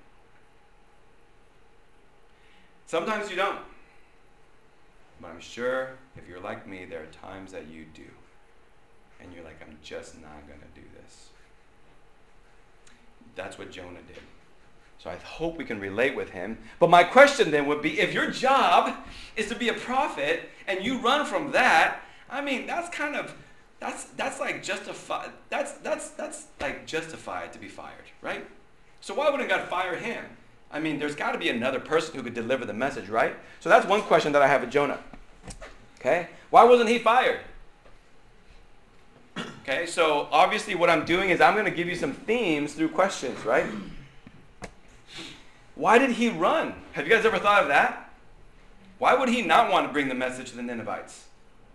Speaker 2: Sometimes you don't. But I'm sure if you're like me, there are times that you do. And you're like, I'm just not going to do this. That's what Jonah did. So I hope we can relate with him. But my question then would be, if your job is to be a prophet and you run from that, I mean, that's kind of, that's like justified, that's like justified to be fired, right? So why wouldn't God fire him? I mean, there's got to be another person who could deliver the message, right? So that's one question that I have with Jonah. Okay? Why wasn't he fired? Okay, so obviously what I'm doing is I'm going to give you some themes through questions, right? Why did he run? Have you guys ever thought of that? Why would he not want to bring the message to the Ninevites?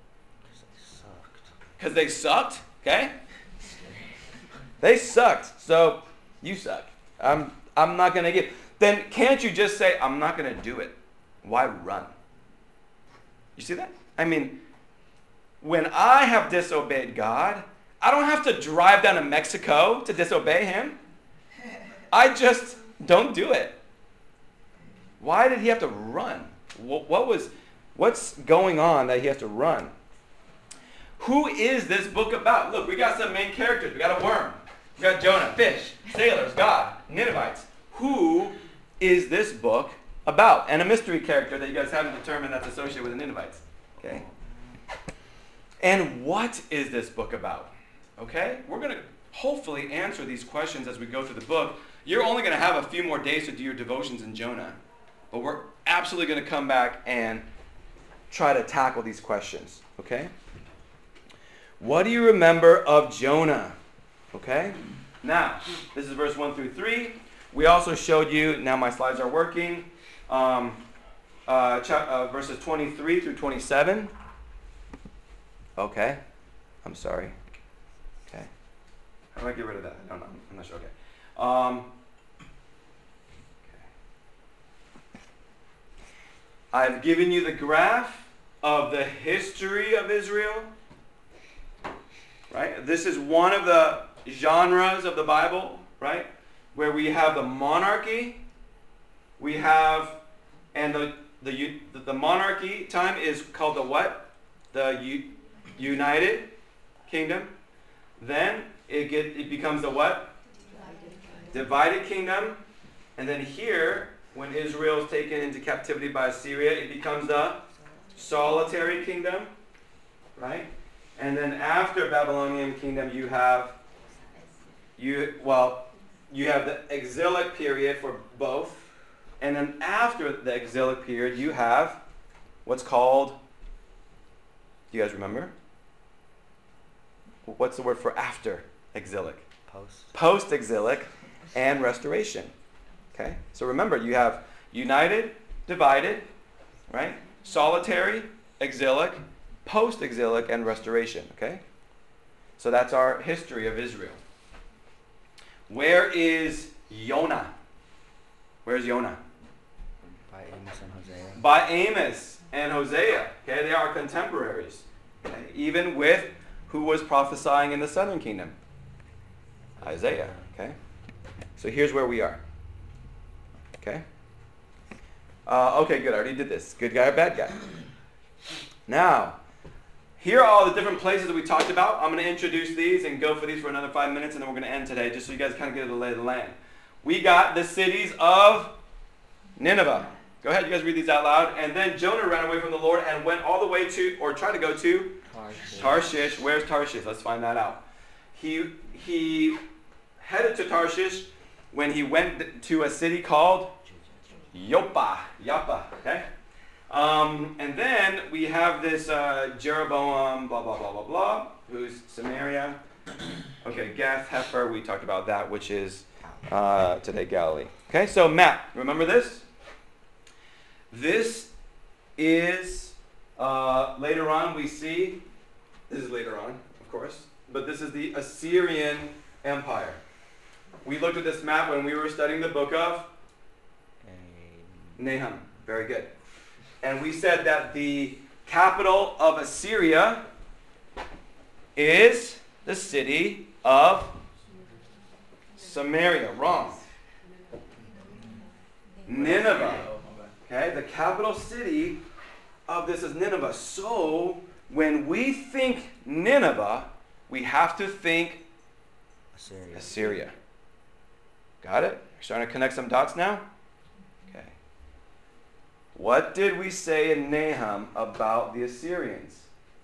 Speaker 2: Because they sucked, okay? They sucked, so you suck. I'm not going to give. Then can't you just say, I'm not going to do it? Why run? You see that? I mean, when I have disobeyed God, I don't have to drive down to Mexico to disobey him. I just don't do it. Why did he have to run? What's going on that he has to run? Who is this book about? Look, we got some main characters. We got a worm. We got Jonah, fish, sailors, God, Ninevites. Who is this book about? And a mystery character that you guys haven't determined that's associated with the Ninevites. Okay? And what is this book about? Okay? We're going to hopefully answer these questions as we go through the book. You're only going to have a few more days to do your devotions in Jonah. But we're absolutely going to come back and try to tackle these questions. Okay? What do you remember of Jonah? Okay? Now, this is verse 1 through 3. We also showed you, now my slides are working, verses 23 through 27. Okay. I'm sorry. Okay. How do I get rid of that? I don't know. I'm not sure. Okay. I've given you the graph of the history of Israel. Right? This is one of the genres of the Bible, right? Where we have the monarchy. We have, and the monarchy time is called the what? The United Kingdom. Then it becomes the what? Divided Kingdom. And then here, when Israel is taken into captivity by Assyria, it becomes the solitary kingdom. Right? And then after Babylonian kingdom, you have the exilic period for both. And then after the exilic period, you have what's called, do you guys remember? What's the word for after exilic? Post-exilic and restoration. Okay? So remember, you have united, divided, right? Solitary, exilic, post-exilic, and restoration. Okay? So that's our history of Israel. Where is Jonah? Where's Jonah?
Speaker 4: By Amos and Hosea.
Speaker 2: By Amos and Hosea. Okay, they are contemporaries. Okay? Even with who was prophesying in the southern kingdom? Isaiah. Okay? So here's where we are. Okay? Okay, good. I already did this. Good guy or bad guy? Now, here are all the different places that we talked about. I'm going to introduce these and go for these for another 5 minutes, and then we're going to end today, just so you guys kind of get the lay of the land. We got the cities of Nineveh. Go ahead, you guys read these out loud. And then Jonah ran away from the Lord and went all the way to, or tried to go to, Tarshish. Where's Tarshish? Let's find that out. He headed to Tarshish when he went to a city called Joppa. Okay? And then we have this Jeroboam, blah, blah, blah, blah, blah, who's Samaria. Okay, Gath Hepher, we talked about that, which is today Galilee. Okay, so map. Remember this? This is, later on we see, this is later on, of course, but this is the Assyrian Empire. We looked at this map when we were studying the book of Nahum. Very good. And we said that the capital of Assyria is the city of Samaria. Wrong. Nineveh.
Speaker 1: Oh, my bad.
Speaker 2: Okay, the capital city of this is Nineveh. So when we think Nineveh, we have to think Assyria. Got it? You're starting to connect some dots now? Okay. What did we say in Nahum about the Assyrians?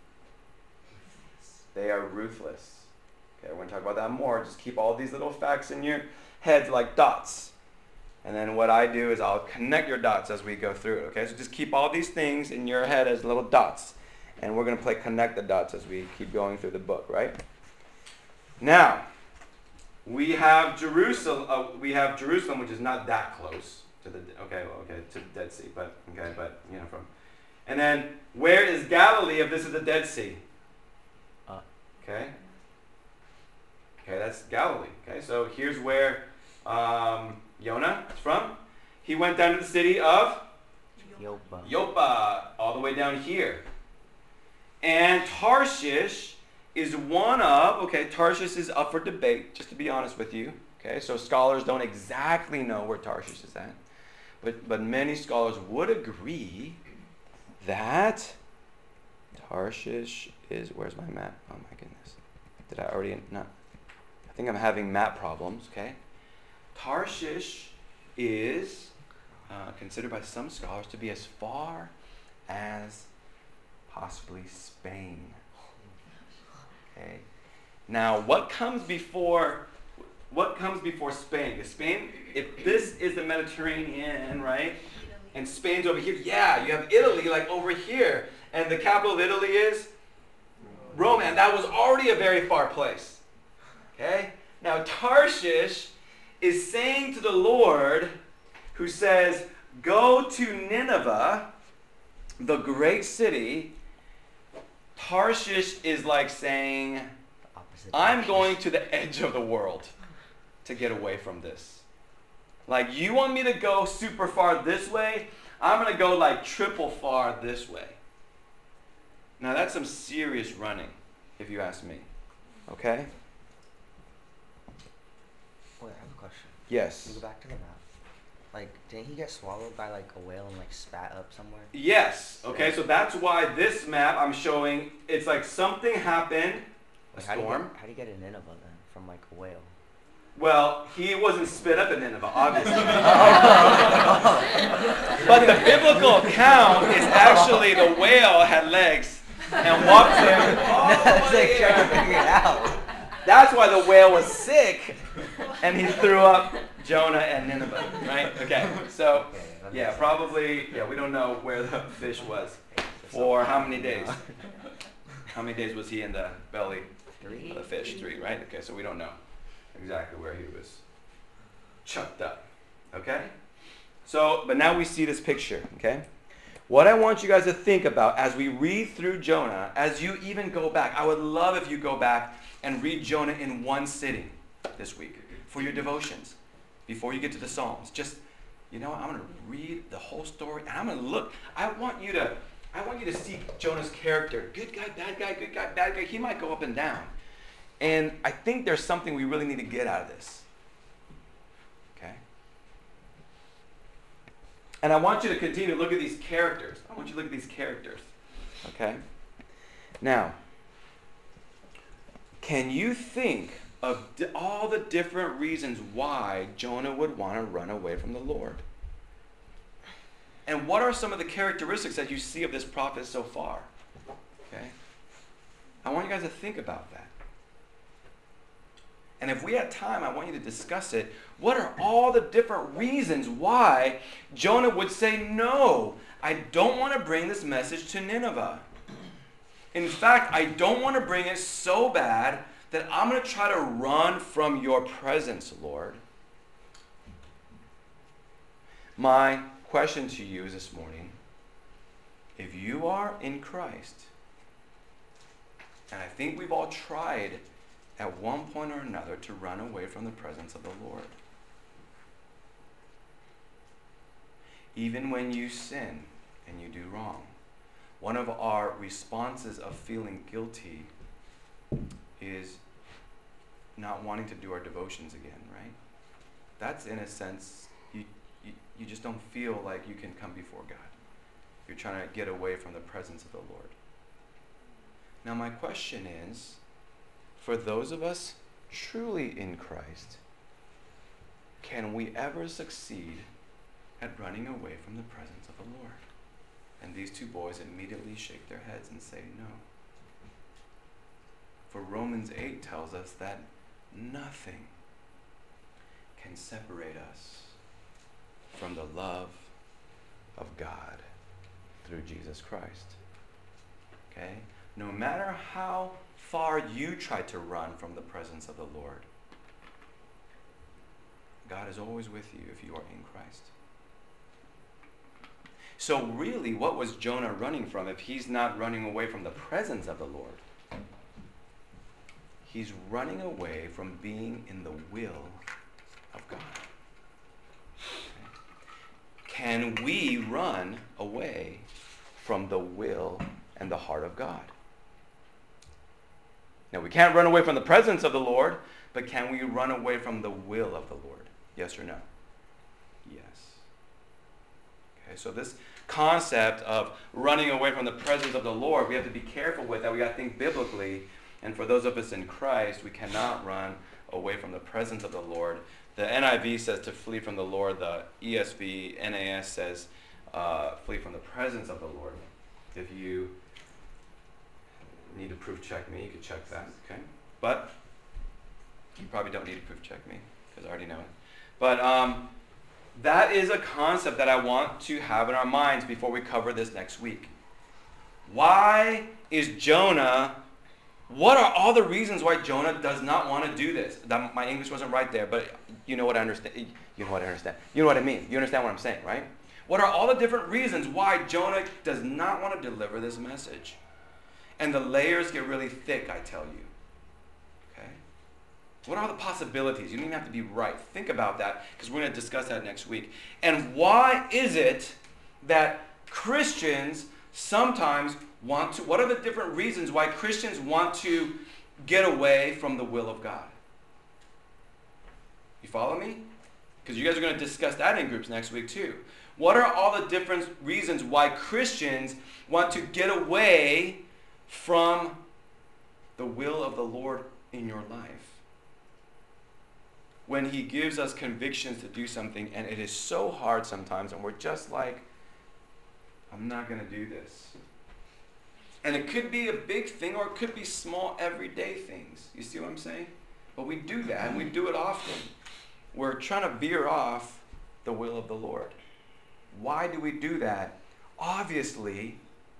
Speaker 2: They are ruthless. Okay, we're going to talk about that more. Just keep all these little facts in your heads like dots. And then what I do is I'll connect your dots as we go through it. Okay, so just keep all these things in your head as little dots. And we're going to play connect the dots as we keep going through the book, right? Now, we have Jerusalem. Which is not that close to the to the Dead Sea, but from. And then where is Galilee if this is the Dead Sea? Okay, that's Galilee. Okay, so here's where Jonah is from. He went down to the city of Joppa, all the way down here. And Tarshish is one of, Tarshish is up for debate, just to be honest with you. Okay, so scholars don't exactly know where Tarshish is at. But many scholars would agree that Tarshish is, where's my map? Oh my goodness. Did I already, not? I think I'm having map problems, okay? Tarshish is considered by some scholars to be as far as possibly Spain. Okay. Now, what comes before Spain? Because Spain, if this is the Mediterranean, right? And Spain's over here. Yeah, you have Italy like over here. And the capital of Italy is Rome. And that was already a very far place. Okay? Now, Tarshish is saying to the Lord, who says, go to Nineveh, the great city. Tarshish is like saying, I'm going to the edge of the world to get away from this. Like, you want me to go super far this way? I'm going to go like triple far this way. Now, that's some serious running, if you ask me. Okay?
Speaker 4: Wait, I have a question.
Speaker 2: Yes.
Speaker 4: Can you go back to the map? Like, didn't he get swallowed by like a whale and like spat up somewhere?
Speaker 2: Yes. Okay, so that's why this map I'm showing, it's like something happened, a storm.
Speaker 4: How do you get in Nineveh then from like a whale?
Speaker 2: Well, he wasn't spit up in Nineveh, obviously. But the biblical account is actually the whale had legs and walked him all the way
Speaker 4: trying to figure it out.
Speaker 2: That's why the whale was sick, and he threw up Jonah and Nineveh, right? Okay, so, yeah, probably, we don't know where the fish was for how many days. How many days was he in the belly of the fish? 3, right? Okay, so we don't know exactly where he was chucked up, okay? So, but now we see this picture, okay? What I want you guys to think about as we read through Jonah, as you even go back, I would love if you go back and read Jonah in one sitting this week for your devotions before you get to the Psalms. Just, I'm going to read the whole story, and I'm going to look. I want you to see Jonah's character. Good guy, bad guy, good guy, bad guy. He might go up and down. And I think there's something we really need to get out of this. Okay? And I want you to continue to look at these characters. Okay? Now, can you think of all the different reasons why Jonah would want to run away from the Lord? And what are some of the characteristics that you see of this prophet so far? Okay? I want you guys to think about that. And if we had time, I want you to discuss it. What are all the different reasons why Jonah would say, no, I don't want to bring this message to Nineveh. In fact, I don't want to bring it so bad that I'm going to try to run from your presence, Lord. My question to you is this morning, if you are in Christ, and I think we've all tried at one point or another to run away from the presence of the Lord. Even when you sin and you do wrong, one of our responses of feeling guilty is not wanting to do our devotions again, right? That's in a sense, you just don't feel like you can come before God. You're trying to get away from the presence of the Lord. Now my question is, for those of us truly in Christ, can we ever succeed at running away from the presence of the Lord? And these two boys immediately shake their heads and say no. For Romans 8 tells us that nothing can separate us from the love of God through Jesus Christ. Okay? No matter how far you try to run from the presence of the Lord, God is always with you if you are in Christ. So really, what was Jonah running from if he's not running away from the presence of the Lord? He's running away from being in the will of God. Can we run away from the will and the heart of God? Now, we can't run away from the presence of the Lord, but can we run away from the will of the Lord? Yes or no? Yes. Okay, so this concept of running away from the presence of the Lord, we have to be careful with that. We got to think biblically. And for those of us in Christ, we cannot run away from the presence of the Lord. The NIV says to flee from the Lord. The ESV, NAS says flee from the presence of the Lord. If you need to proof check me, you can check that. Okay, but you probably don't need to proof check me because I already know it. But that is a concept that I want to have in our minds before we cover this next week. Why is Jonah... What are all the reasons why Jonah does not want to do this? My English wasn't right there, but you know what I understand. You know what I understand. You know what I mean. You understand what I'm saying, right? What are all the different reasons why Jonah does not want to deliver this message? And the layers get really thick, I tell you. Okay? What are the possibilities? You don't even have to be right. Think about that, because we're going to discuss that next week. And why is it that Christians sometimes want to, what are the different reasons why Christians want to get away from the will of God? You follow me? Because you guys are going to discuss that in groups next week too. What are all the different reasons why Christians want to get away from the will of the Lord in your life? When he gives us convictions to do something and it is so hard sometimes and we're just like, I'm not going to do this. And it could be a big thing or it could be small everyday things. You see what I'm saying? But we do that and we do it often. We're trying to veer off the will of the Lord. Why do we do that? Obviously,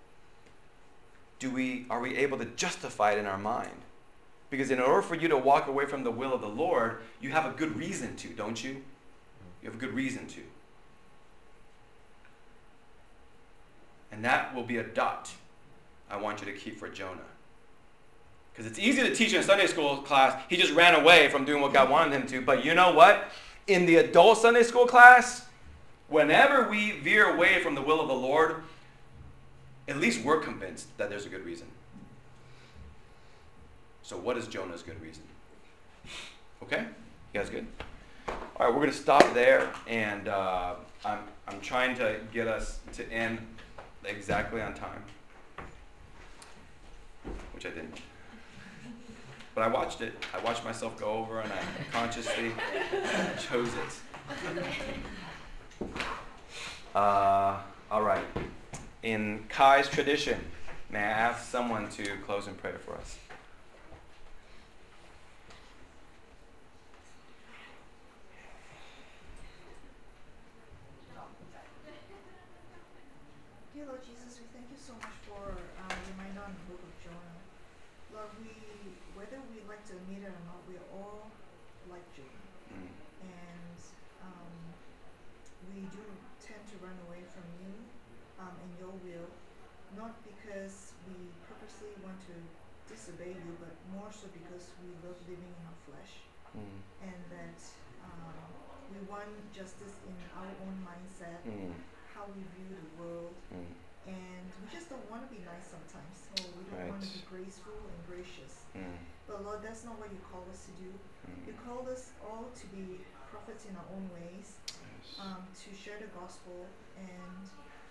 Speaker 2: are we able to justify it in our mind? Because in order for you to walk away from the will of the Lord, you have a good reason to, don't you? You have a good reason to. And that will be a dot I want you to keep for Jonah. Because it's easy to teach in a Sunday school class, he just ran away from doing what God wanted him to. But you know what? In the adult Sunday school class, whenever we veer away from the will of the Lord, at least we're convinced that there's a good reason. So what is Jonah's good reason? Okay? You guys good? All right, we're going to stop there. And I'm trying to get us to end exactly on time. Which I didn't. But I watched it. I watched myself go over and I consciously chose it. All right. In Kai's tradition, may I ask someone to close in prayer for us?
Speaker 9: Dear Lord Jesus, we thank you so much for reminder on the book of Jonah. Lord, whether we like to admit it or not, we are all like Jonah. And we do tend to run away from you and your will, not because we purposely want to disobey you, but more so because we love living in our flesh. And that we want justice in our own mindset, how we view the world. And we just don't want to be nice sometimes. So we don't want to be graceful and gracious. But Lord, that's not what you call us to do. You called us all to be prophets in our own ways. to share the gospel and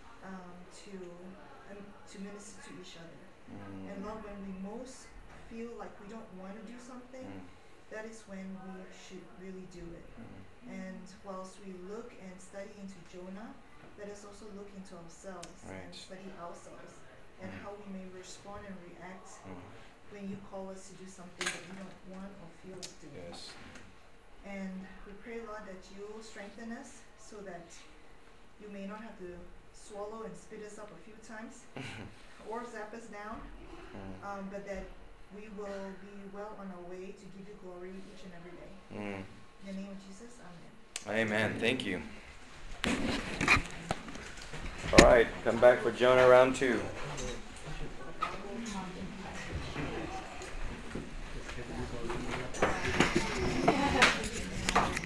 Speaker 9: to minister to each other. And Lord, when we most feel like we don't want to do something, that is when we should really do it. And whilst we look and study into Jonah, let us also look into ourselves and study ourselves and how we may respond and react when you call us to do something that we don't want or feel like doing.
Speaker 2: Yes.
Speaker 9: And we pray, Lord, that you will strengthen us so that you may not have to swallow and spit us up a few times or zap us down, but that we will be well on our way to give you glory each and every day. In the name of Jesus, amen.
Speaker 2: Amen. Thank you. All right, come back for Jonah round 2.